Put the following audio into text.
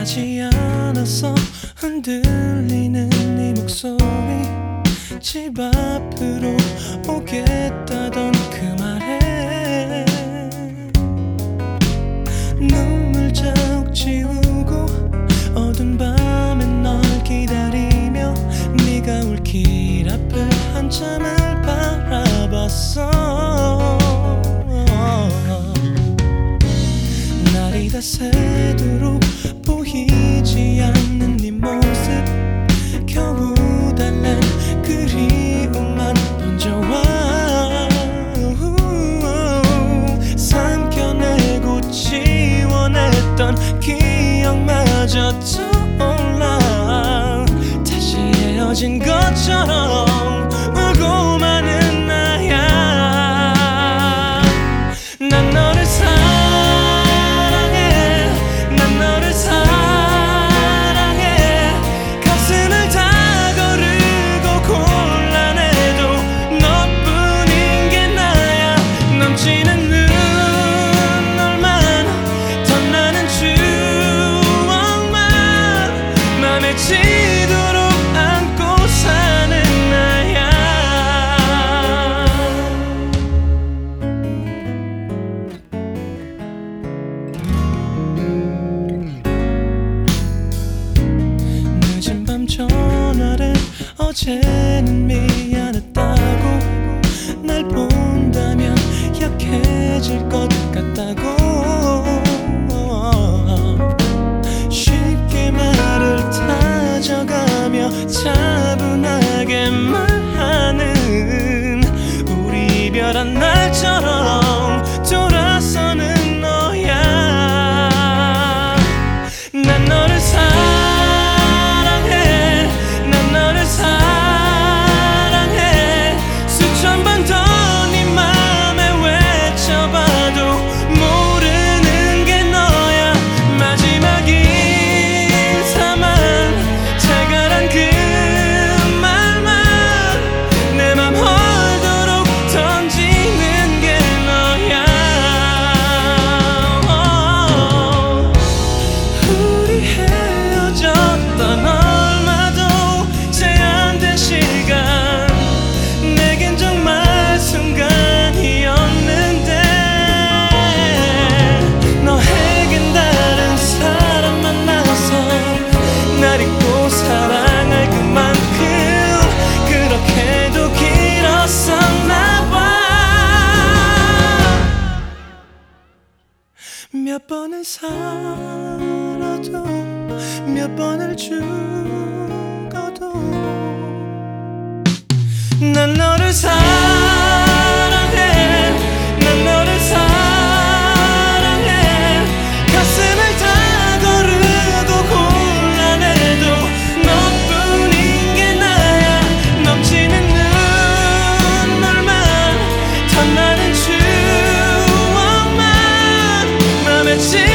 보이지 않아서 흔들리는 네 목소리, 집 앞으로 오겠다던 그 말에 눈물 자국 지우고 어두운 밤엔 널 기다리며 네가 올 길 앞을 한참을 바라봤어. 날이 다 새도록 보이지 않는 네 모습, 겨우 달랜 그리움만 번져와 삼켜내고 지워냈던 기억마저 떠올라 다시 헤어진 것처럼 울고 마는 나야. 난 너를 사랑해, 난 너를 사랑해. 가슴을 다 거르고 곤란해도 너뿐인 게 나야. 넘치는 눈물만 덧나는 추억만 맘에 치도록 안고 사는 나야. 늦은 밤 전화를 어제는 미안했다고, 날 본다면 약해질 것 같다고 쉽게 말을 타져가며 차분하게 말하는 우리 이별한 날처럼 돌아서는 너야. 난 너를 사랑해, 난 너를 사랑해. 수천 번 더 네 맘에 외쳐봐도 모르는 게 너야. 마지막 인사만 잘 가란 그 말만 내 맘 헐도록 던지는 게 너야. 우리 헤어졌던 얼마도 채 안 된 시간, 내겐 정말 순간이었는데 너에겐 다른 사람 만나서 날 잊고 사랑할 그만큼 그렇게도 길었었나 봐. 몇 번을 살아도 몇 번을 죽어도 난 너를 사랑해, 난 너를 사랑해. 가슴을 다 거르고 곤란해도 너뿐인 게 나야. 넘치는 눈물만 덧나는 추억만 맘에